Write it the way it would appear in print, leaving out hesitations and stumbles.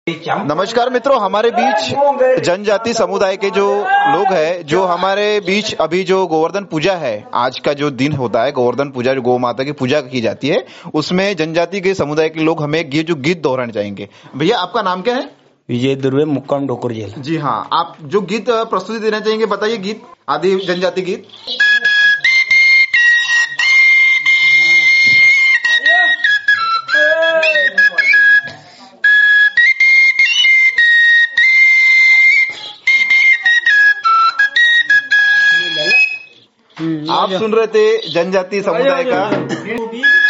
नमस्कार मित्रों, हमारे बीच जनजाति समुदाय के जो लोग हैं, जो हमारे बीच अभी जो गोवर्धन पूजा है, आज का जो दिन होता है गोवर्धन पूजा, जो गौ माता की पूजा की जाती है, उसमें जनजाति के समुदाय के लोग हमें ये जो गीत दोहराने चाहेंगे। भैया, आपका नाम क्या है? विजय दुर्वे, मुक्काम ढोकर जेल। जी हाँ, आप जो गीत प्रस्तुति देना चाहेंगे, बताइए। गीत आदि जनजाति गीत। आप सुन रहे थे जनजाति समुदाय का